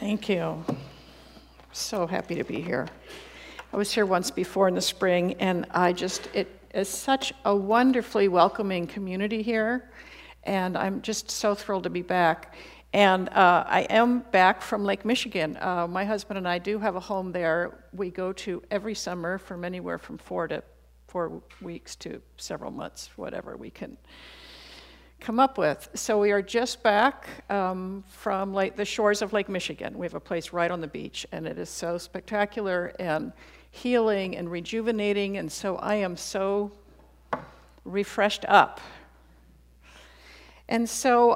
Thank you. So happy to be here. I was here once before in the spring, and it is such a wonderfully welcoming community here, and I'm just so thrilled to be back. And I am back from Lake Michigan. My husband and I do have a home there. We go to every summer from anywhere from 4 weeks to several months, whatever we can come up with. So we are just back from the shores of Lake Michigan. We have a place right on the beach, and it is so spectacular and healing and rejuvenating, and so I am so refreshed up. And so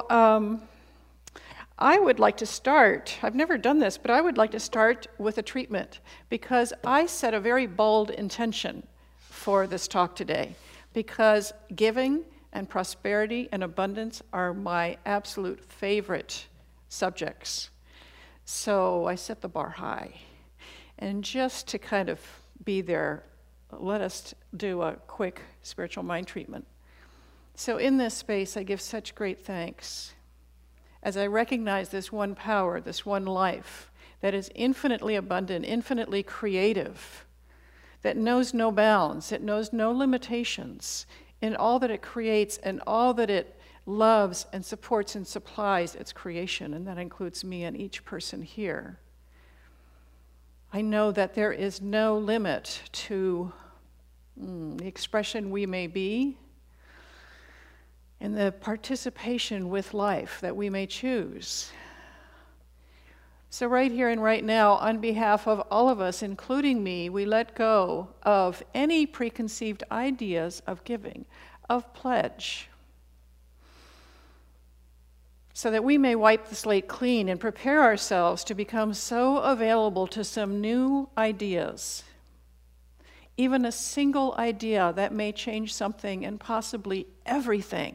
I would like to start, I've never done this, but I would like to start with a treatment, because I set a very bold intention for this talk today, because giving and prosperity and abundance are my absolute favorite subjects. So I set the bar high. And just to kind of be there, let us do a quick spiritual mind treatment. So in this space, I give such great thanks as I recognize this one power, this one life that is infinitely abundant, infinitely creative, that knows no bounds, it knows no limitations in all that it creates and all that it loves and supports and supplies its creation, and that includes me and each person here. I know that there is no limit to the expression we may be and the participation with life that we may choose. So right here and right now, on behalf of all of us, including me, we let go of any preconceived ideas of giving, of pledge, so that we may wipe the slate clean and prepare ourselves to become so available to some new ideas, even a single idea that may change something and possibly everything.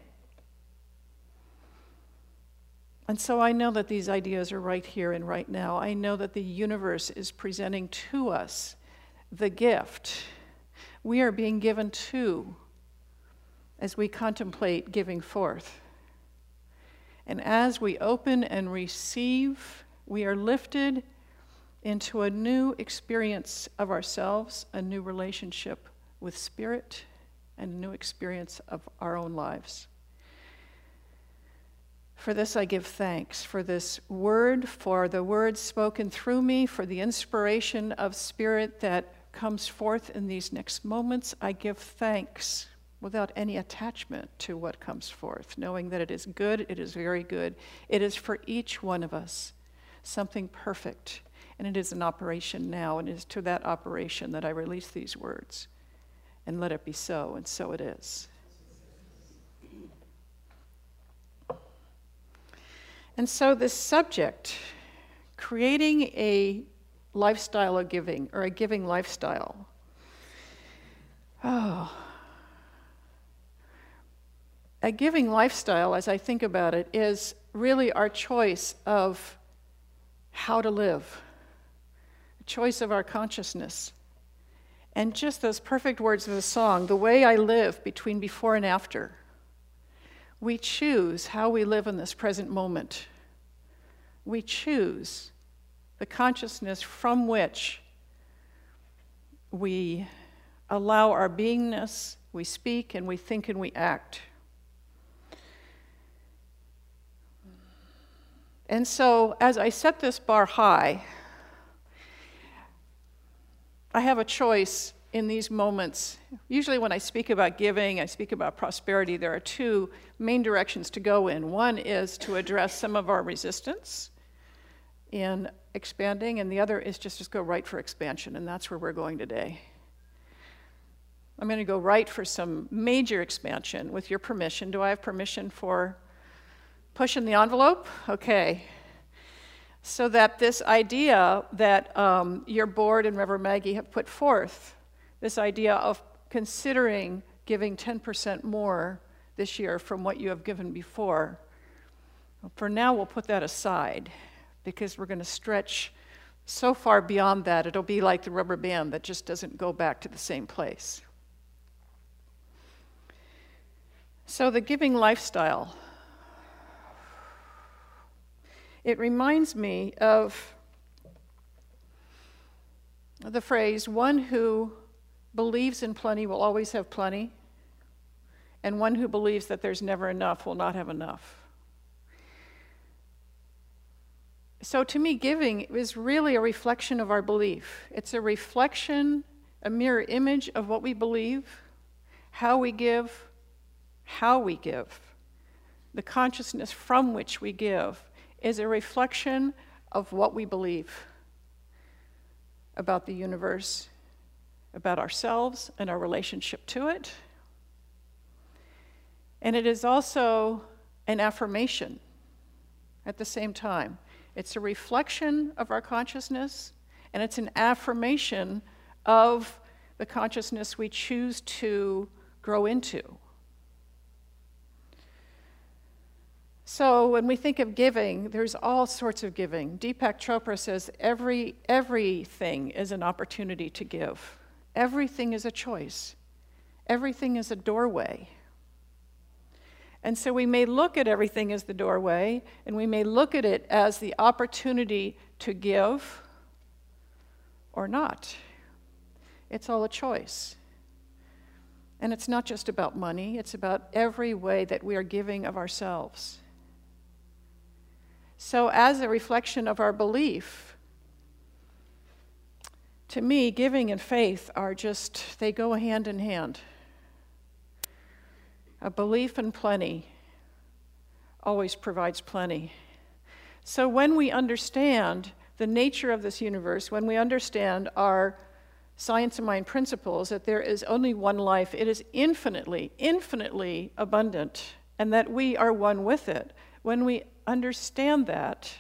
And so I know that these ideas are right here and right now. I know that the universe is presenting to us the gift we are being given to as we contemplate giving forth. And as we open and receive, we are lifted into a new experience of ourselves, a new relationship with Spirit, and a new experience of our own lives. For this I give thanks, for this word, for the words spoken through me, for the inspiration of Spirit that comes forth in these next moments. I give thanks without any attachment to what comes forth, knowing that it is good, it is very good. It is for each one of us something perfect, and it is an operation now, and it is to that operation that I release these words. And let it be so, and so it is. And so this subject, creating a lifestyle of giving, or a giving lifestyle. A giving lifestyle, as I think about it, is really our choice of how to live, a choice of our consciousness. And just those perfect words of the song, the way I live between before and after. We choose how we live in this present moment. We choose the consciousness from which we allow our beingness, we speak and we think and we act. And so, as I set this bar high, I have a choice in these moments. Usually when I speak about giving, I speak about prosperity, there are two main directions to go in. One is to address some of our resistance in expanding, and the other is just go right for expansion, and that's where we're going today. I'm going to go right for some major expansion with your permission. Do I have permission for pushing the envelope? Okay. So that this idea that your board and Reverend Maggie have put forth, this idea of considering giving 10% more this year from what you have given before, for now we'll put that aside because we're going to stretch so far beyond that it'll be like the rubber band that just doesn't go back to the same place. So the giving lifestyle, it reminds me of the phrase, one who believes in plenty will always have plenty, and one who believes that there's never enough will not have enough. So to me, giving is really a reflection of our belief. It's a reflection, a mirror image of what we believe, how we give, how we give. The consciousness from which we give is a reflection of what we believe about the universe, about ourselves and our relationship to it. And it is also an affirmation at the same time. It's a reflection of our consciousness, and it's an affirmation of the consciousness we choose to grow into. So when we think of giving, there's all sorts of giving. Deepak Chopra says everything is an opportunity to give. Everything is a choice. Everything is a doorway. And so we may look at everything as the doorway, and we may look at it as the opportunity to give or not. It's all a choice. And it's not just about money, it's about every way that we are giving of ourselves. So as a reflection of our belief, to me, giving and faith are just, they go hand in hand. A belief in plenty always provides plenty. So when we understand the nature of this universe, when we understand our science of mind principles, that there is only one life, it is infinitely, infinitely abundant, and that we are one with it. When we understand that,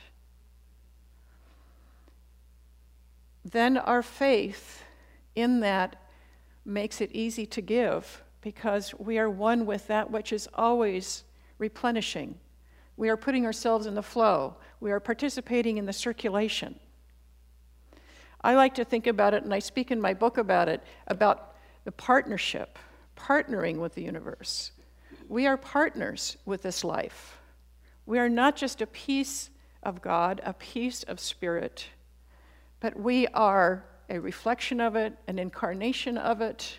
then our faith in that makes it easy to give, because we are one with that which is always replenishing. We are putting ourselves in the flow. We are participating in the circulation. I like to think about it, and I speak in my book about it, about the partnership, partnering with the universe. We are partners with this life. We are not just a piece of God, a piece of spirit, but we are a reflection of it, an incarnation of it.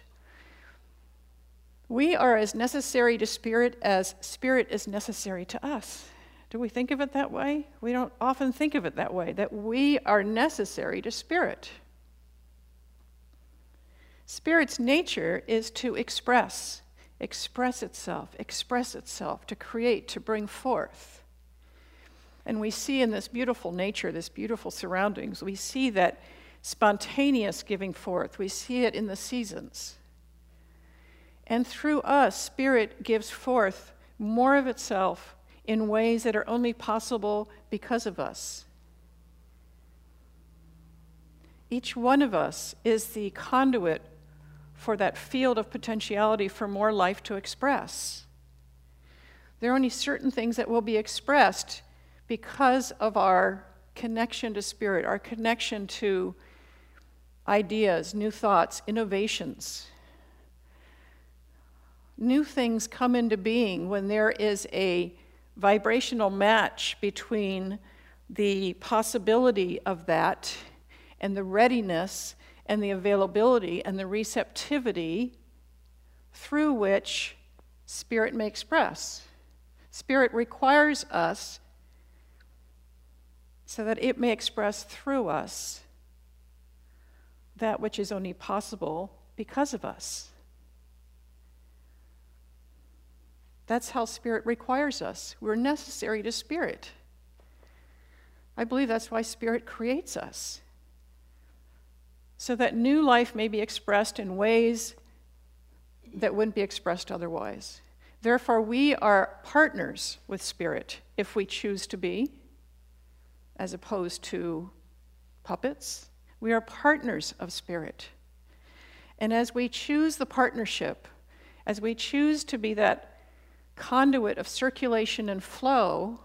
We are as necessary to spirit as spirit is necessary to us. Do we think of it that way? We don't often think of it that way, that we are necessary to spirit. Spirit's nature is to express itself, to create, to bring forth. And we see in this beautiful nature, this beautiful surroundings, we see that spontaneous giving forth. We see it in the seasons. And through us, Spirit gives forth more of itself in ways that are only possible because of us. Each one of us is the conduit for that field of potentiality for more life to express. There are only certain things that will be expressed because of our connection to Spirit, our connection to ideas, new thoughts, innovations. New things come into being when there is a vibrational match between the possibility of that and the readiness and the availability and the receptivity through which Spirit may express. Spirit requires us so that it may express through us that which is only possible because of us. That's how Spirit requires us. We're necessary to Spirit. I believe that's why Spirit creates us, so that new life may be expressed in ways that wouldn't be expressed otherwise. Therefore, we are partners with Spirit if we choose to be, as opposed to puppets. We are partners of Spirit. And as we choose the partnership, as we choose to be that conduit of circulation and flow,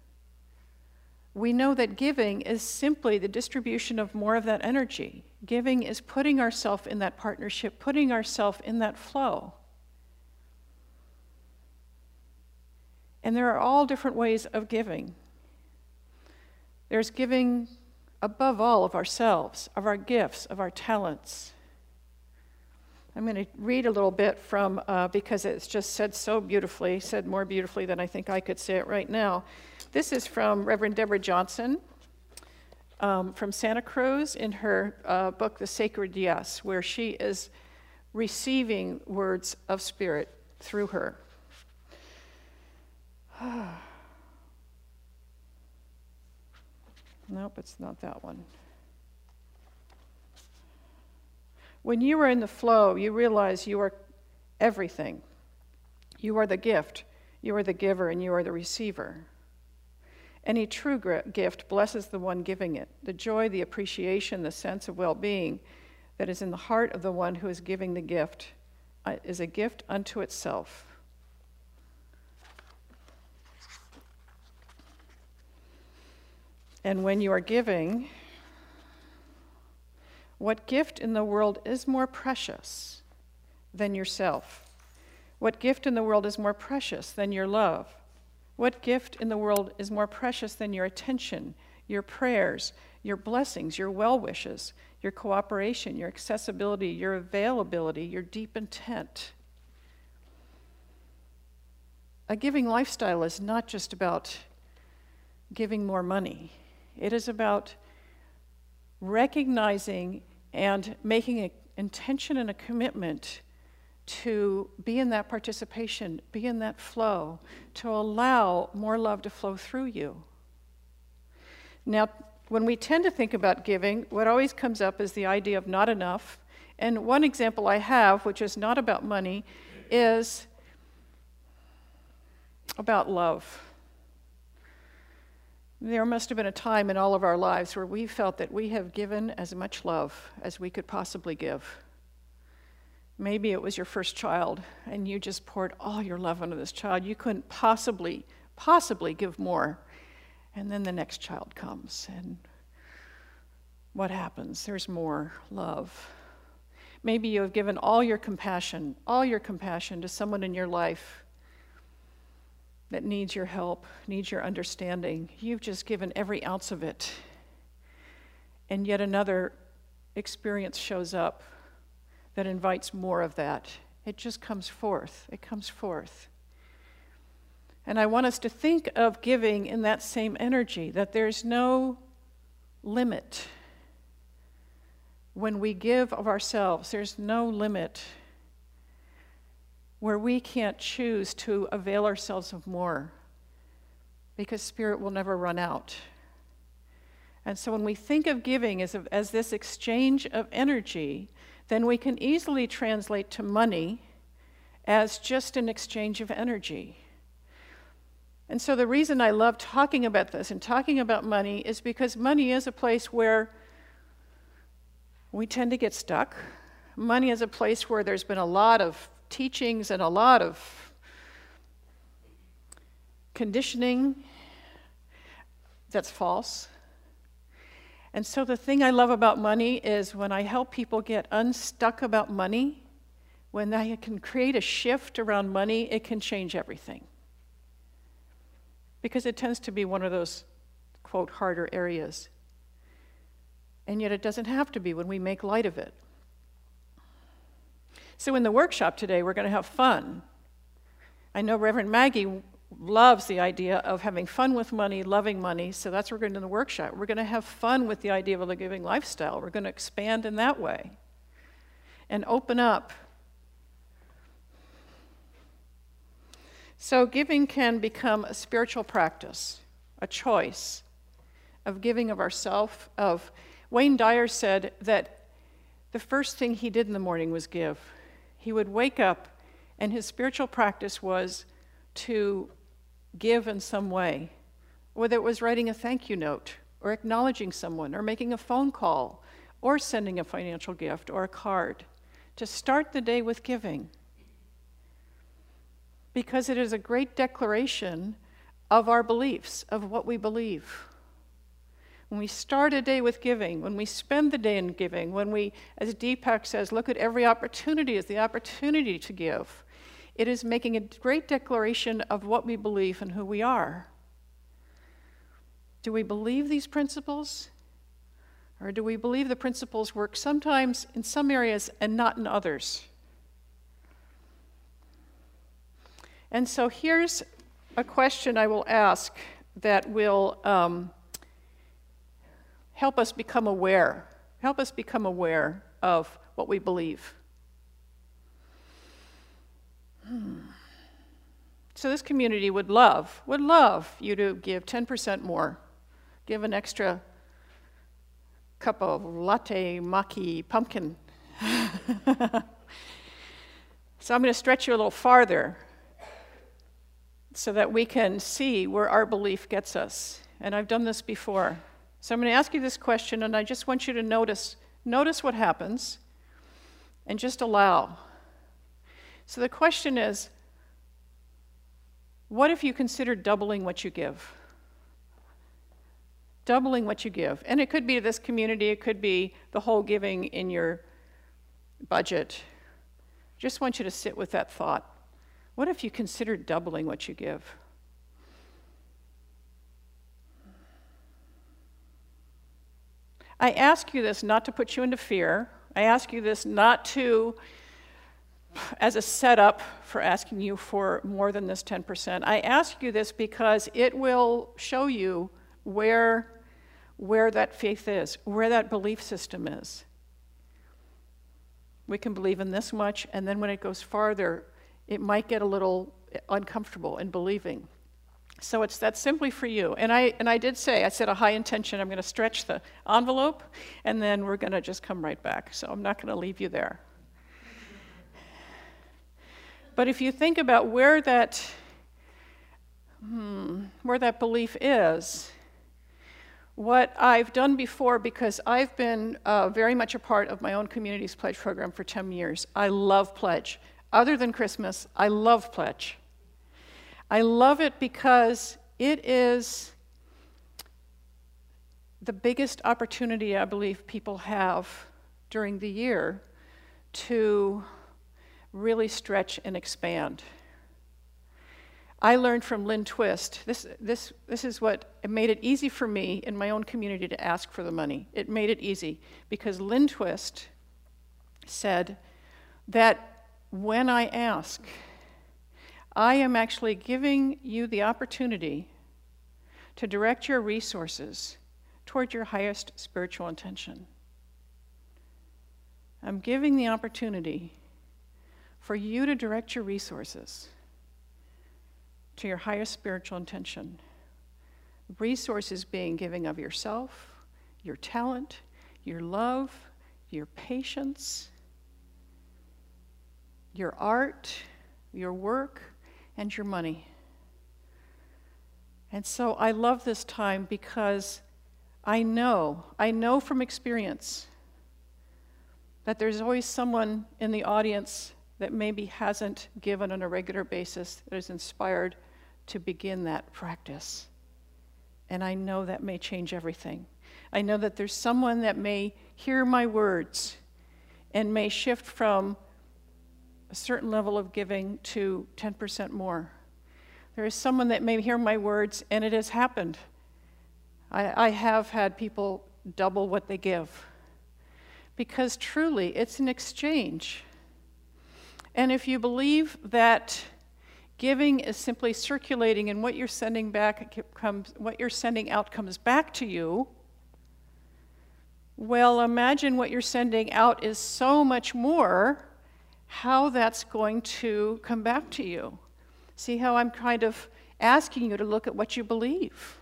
we know that giving is simply the distribution of more of that energy. Giving is putting ourselves in that partnership, putting ourselves in that flow. And there are all different ways of giving. There's giving above all, of ourselves, of our gifts, of our talents. I'm going to read a little bit from, because it's just said so beautifully, said more beautifully than I think I could say it right now. This is from Reverend Deborah Johnson from Santa Cruz in her book, The Sacred Yes, where she is receiving words of Spirit through her. Nope, it's not that one. When you are in the flow, you realize you are everything. You are the gift, you are the giver, and you are the receiver. Any true gift blesses the one giving it. The joy, the appreciation, the sense of well-being that is in the heart of the one who is giving the gift is a gift unto itself. And when you are giving, what gift in the world is more precious than yourself? What gift in the world is more precious than your love? What gift in the world is more precious than your attention, your prayers, your blessings, your well wishes, your cooperation, your accessibility, your availability, your deep intent? A giving lifestyle is not just about giving more money. It is about recognizing and making an intention and a commitment to be in that participation, be in that flow, to allow more love to flow through you. Now, when we tend to think about giving, what always comes up is the idea of not enough. And one example I have, which is not about money, is about love. There must have been a time in all of our lives where we felt that we have given as much love as we could possibly give. Maybe it was your first child, and you just poured all your love into this child. You couldn't possibly give more. And then the next child comes, and what happens? There's more love. Maybe you have given all your compassion to someone in your life that needs your help, needs your understanding. You've just given every ounce of it. And yet another experience shows up that invites more of that. It just comes forth. It comes forth. And I want us to think of giving in that same energy, that there's no limit. When we give of ourselves, there's no limit where we can't choose to avail ourselves of more, because Spirit will never run out. And so when we think of giving as this exchange of energy, then we can easily translate to money as just an exchange of energy. And so the reason I love talking about this and talking about money is because money is a place where we tend to get stuck. Money is a place where there's been a lot of teachings and a lot of conditioning that's false. And so the thing I love about money is when I help people get unstuck about money, when they can create a shift around money, it can change everything. Because it tends to be one of those, quote, harder areas. And yet it doesn't have to be when we make light of it. So in the workshop today, we're going to have fun. I know Reverend Maggie loves the idea of having fun with money, loving money, so that's what we're going to do in the workshop. We're going to have fun with the idea of a giving lifestyle. We're going to expand in that way and open up. So giving can become a spiritual practice, a choice of giving of ourself. Wayne Dyer said that the first thing he did in the morning was give. He would wake up, and his spiritual practice was to give in some way, whether it was writing a thank you note, or acknowledging someone, or making a phone call, or sending a financial gift or a card, to start the day with giving. Because it is a great declaration of our beliefs, of what we believe. When we start a day with giving, when we spend the day in giving, when we, as Deepak says, look at every opportunity as the opportunity to give, it is making a great declaration of what we believe and who we are. Do we believe these principles? Or do we believe the principles work sometimes in some areas and not in others? And so here's a question I will ask that will help us become aware of what we believe. So this community would love you to give 10% more. Give an extra cup of latte maki pumpkin. So I'm going to stretch you a little farther so that we can see where our belief gets us. And I've done this before. So I'm going to ask you this question, and I just want you to notice what happens and just allow. So the question is, what if you consider doubling what you give? Doubling what you give. And it could be to this community, it could be the whole giving in your budget. Just want you to sit with that thought. What if you consider doubling what you give? I ask you this not to put you into fear. I ask you this not to, as a setup for asking you for more than this 10%. I ask you this because it will show you where that faith is, where that belief system is. We can believe in this much, and then when it goes farther, it might get a little uncomfortable in believing. So that's simply for you. And I did say, I said a high intention, I'm going to stretch the envelope, and then we're going to just come right back. So I'm not going to leave you there. But if you think about where that belief is, what I've done before, because I've been very much a part of my own community's Pledge program for 10 years. I love Pledge. Other than Christmas, I love Pledge. I love it because it is the biggest opportunity I believe people have during the year to really stretch and expand. I learned from Lynn Twist, this is what it made it easy for me in my own community to ask for the money. It made it easy because Lynn Twist said that when I ask, I am actually giving you the opportunity to direct your resources toward your highest spiritual intention. I'm giving the opportunity for you to direct your resources to your highest spiritual intention. Resources being giving of yourself, your talent, your love, your patience, your art, your work, and your money. And so I love this time because I know from experience that there's always someone in the audience that maybe hasn't given on a regular basis that is inspired to begin that practice. And I know that may change everything. I know that there's someone that may hear my words and may shift from a certain level of giving to 10% more. There is someone that may hear my words, and it has happened. I have had people double what they give. Because truly, it's an exchange. And if you believe that giving is simply circulating and what you're sending out comes back to you, well, imagine what you're sending out is so much more, how that's going to come back to you. See how I'm kind of asking you to look at what you believe.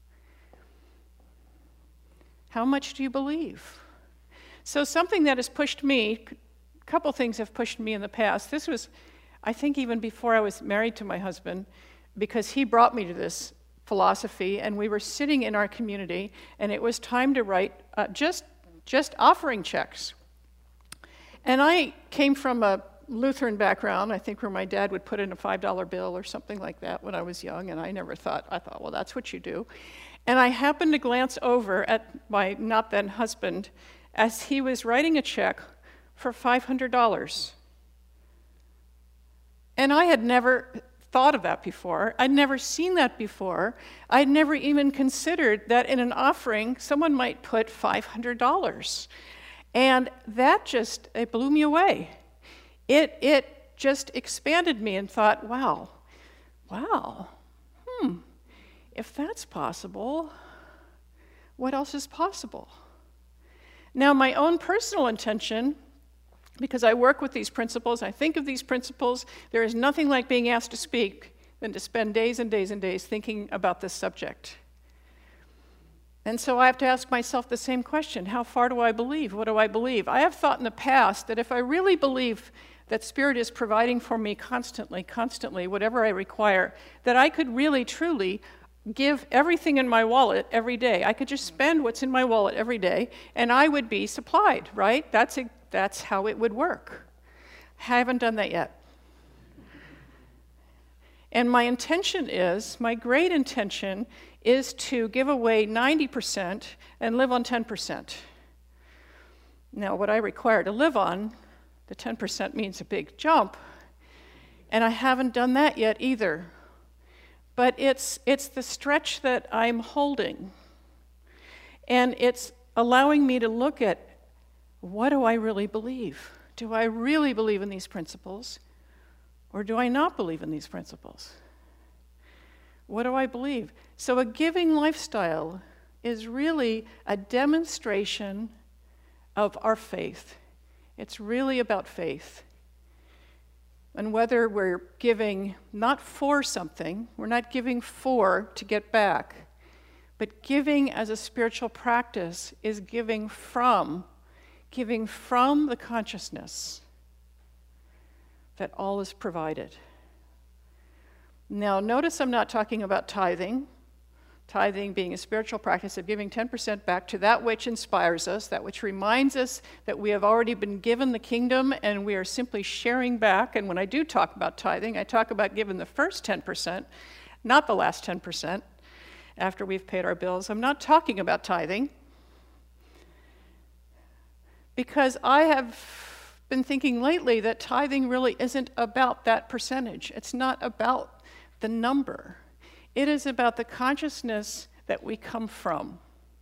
How much do you believe? So something that has pushed me, a couple things have pushed me in the past. This was, I think, even before I was married to my husband, because he brought me to this philosophy, and we were sitting in our community, and it was time to write just offering checks. And I came from a Lutheran background, I think, where my dad would put in a $5 bill or something like that when I was young, and I thought, well, that's what you do. And I happened to glance over at my not then husband as he was writing a check for $500. And I had never thought of that before. I'd never seen that before. I'd never even considered that in an offering, someone might put $500. And that it blew me away. It just expanded me and thought, wow, if that's possible, what else is possible? Now, my own personal intention, because I work with these principles, I think of these principles, there is nothing like being asked to speak than to spend days and days and days thinking about this subject. And so I have to ask myself the same question: how far do I believe? What do I believe? I have thought in the past that if I really believe that Spirit is providing for me constantly, whatever I require, that I could really, truly give everything in my wallet every day. I could just spend what's in my wallet every day, and I would be supplied, right? That's how it would work. I haven't done that yet. And my great intention is to give away 90% and live on 10%. Now, what I require to live on, the 10% means a big jump, and I haven't done that yet either. But it's the stretch that I'm holding, and it's allowing me to look at, what do I really believe? Do I really believe in these principles, or do I not believe in these principles? What do I believe? So a giving lifestyle is really a demonstration of our faith. It's really about faith. And whether we're giving not for something, we're not giving to get back, but giving as a spiritual practice is giving from the consciousness that all is provided. Now, notice I'm not talking about tithing. Tithing being a spiritual practice of giving 10% back to that which inspires us, that which reminds us that we have already been given the kingdom and we are simply sharing back. And when I do talk about tithing, I talk about giving the first 10%, not the last 10% after we've paid our bills. I'm not talking about tithing because I have been thinking lately that tithing really isn't about that percentage. It's not about the number. It is about the consciousness that we come from.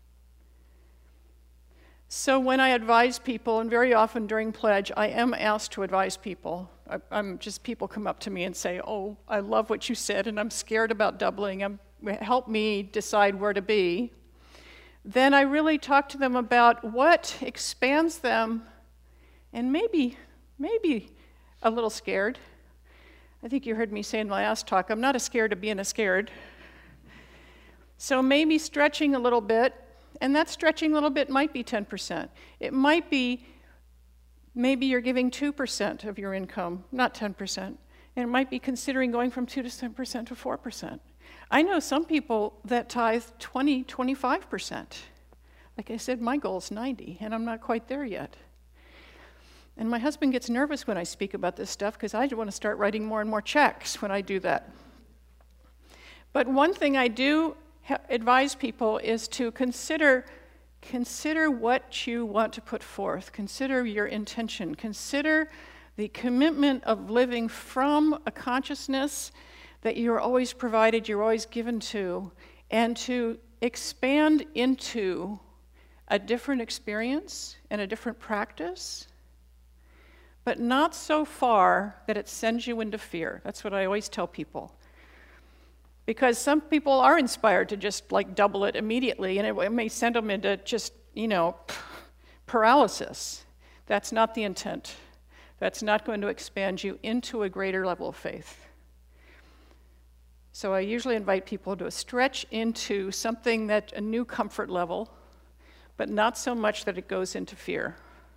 So when I advise people, and very often during pledge, I am asked to advise people. People come up to me and say, oh, I love what you said, and I'm scared about doubling. Help me decide where to be. Then I really talk to them about what expands them, and maybe a little scared. I think you heard me say in my last talk, I'm not as scared of being a scared. So maybe stretching a little bit, and that stretching a little bit might be 10%. It might be, maybe you're giving 2% of your income, not 10%. And it might be considering going from 2% to 10% to 4%. I know some people that tithe 20, 25%. Like I said, my goal is 90, and I'm not quite there yet. And my husband gets nervous when I speak about this stuff because I want to start writing more and more checks when I do that. But one thing I do advise people is to consider what you want to put forth. Consider your intention. Consider the commitment of living from a consciousness that you're always provided, you're always given to, and to expand into a different experience and a different practice, but not so far that it sends you into fear. That's what I always tell people. Because some people are inspired to just double it immediately, and it may send them into just, paralysis. That's not the intent. That's not going to expand you into a greater level of faith. So I usually invite people to stretch into something that a new comfort level, but not so much that it goes into fear.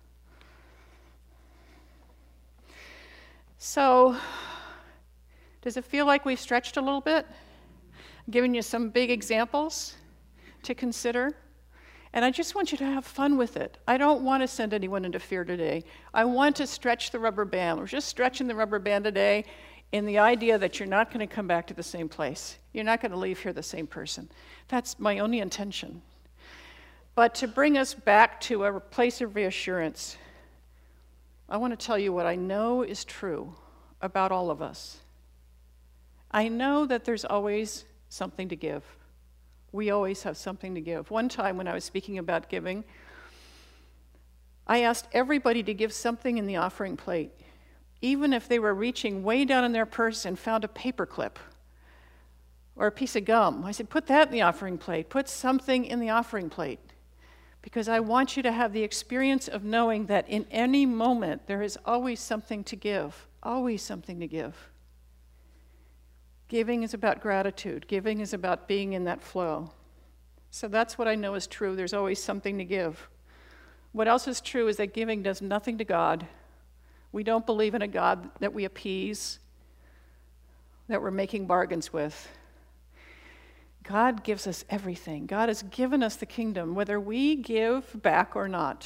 So, does it feel like we've stretched a little bit? I'm giving you some big examples to consider. And I just want you to have fun with it. I don't want to send anyone into fear today. I want to stretch the rubber band. We're just stretching the rubber band today in the idea that you're not going to come back to the same place. You're not going to leave here the same person. That's my only intention. But to bring us back to a place of reassurance, I want to tell you what I know is true about all of us. I know that there's always something to give. We always have something to give. One time when I was speaking about giving, I asked everybody to give something in the offering plate, even if they were reaching way down in their purse and found a paper clip or a piece of gum. I said, put that in the offering plate. Put something in the offering plate. Because I want you to have the experience of knowing that in any moment there is always something to give. Always something to give. Giving is about gratitude. Giving is about being in that flow. So that's what I know is true. There's always something to give. What else is true is that giving does nothing to God. We don't believe in a God that we appease, that we're making bargains with. God gives us everything. God has given us the kingdom, whether we give back or not.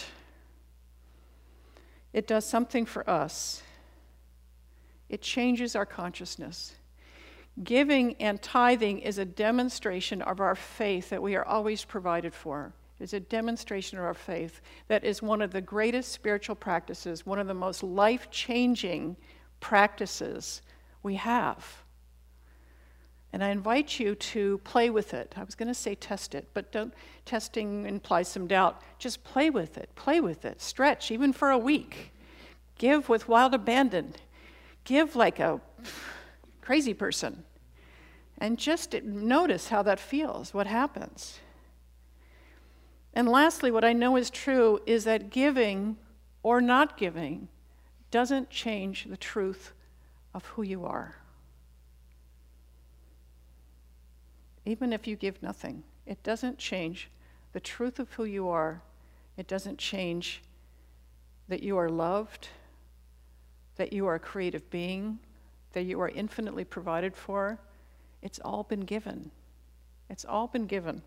It does something for us. It changes our consciousness. Giving and tithing is a demonstration of our faith that we are always provided for. It's a demonstration of our faith that is one of the greatest spiritual practices, one of the most life-changing practices we have. And I invite you to play with it. I was going to say test it, but testing implies some doubt. Just play with it, stretch, even for a week. Give with wild abandon. Give like a crazy person. And just notice how that feels, what happens. And lastly, what I know is true is that giving or not giving doesn't change the truth of who you are. Even if you give nothing, it doesn't change the truth of who you are. It doesn't change that you are loved, that you are a creative being, that you are infinitely provided for. It's all been given. It's all been given.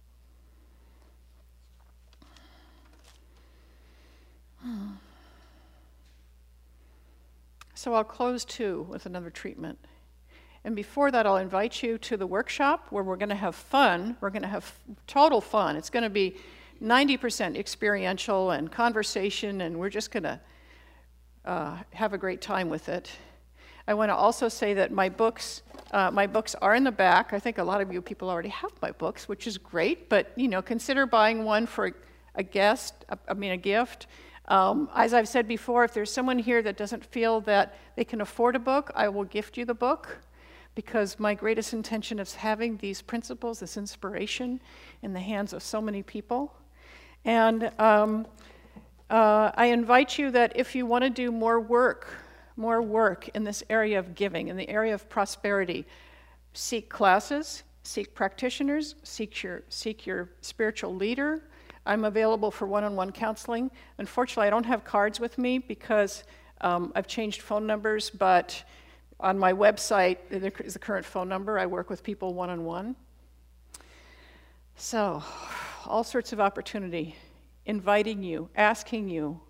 So I'll close too with another treatment. And before that, I'll invite you to the workshop where we're going to have fun. We're going to have total fun. It's going to be 90% experiential and conversation, and we're just going to have a great time with it. I want to also say that my books are in the back. I think a lot of you people already have my books, which is great, but consider buying one for a gift. As I've said before, if there's someone here that doesn't feel that they can afford a book, I will gift you the book, because my greatest intention is having these principles, this inspiration, in the hands of so many people. And I invite you that if you want to do more work in this area of giving, in the area of prosperity, seek classes, seek practitioners, seek your spiritual leader. I'm available for one-on-one counseling. Unfortunately, I don't have cards with me because I've changed phone numbers, but on my website there is the current phone number. I work with people one-on-one. So, all sorts of opportunity, inviting you, asking you,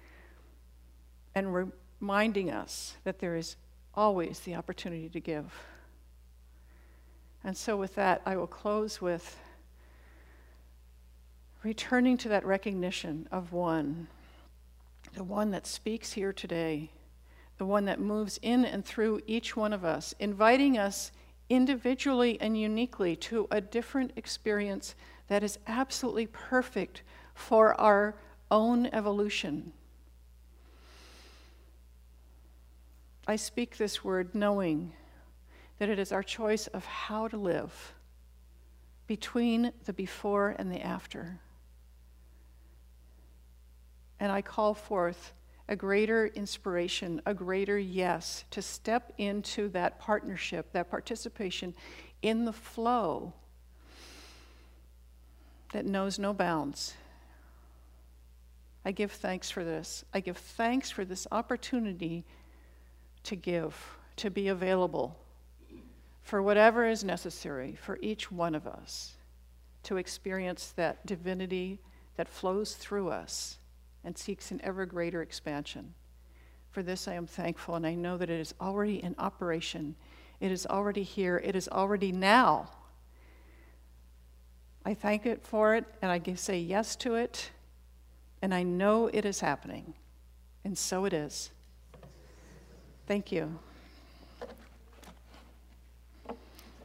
and reminding us that there is always the opportunity to give. And so with that, I will close with returning to that recognition of one, the one that speaks here today, the one that moves in and through each one of us, inviting us individually and uniquely to a different experience that is absolutely perfect for our own evolution. I speak this word knowing that it is our choice of how to live between the before and the after. And I call forth a greater inspiration, a greater yes, to step into that partnership, that participation in the flow that knows no bounds. I give thanks for this. I give thanks for this opportunity to give, to be available for whatever is necessary for each one of us to experience that divinity that flows through us and seeks an ever greater expansion. For this I am thankful, and I know that it is already in operation. It is already here. It is already now. I thank it for it, and I say yes to it, and I know it is happening. And so it is. Thank you.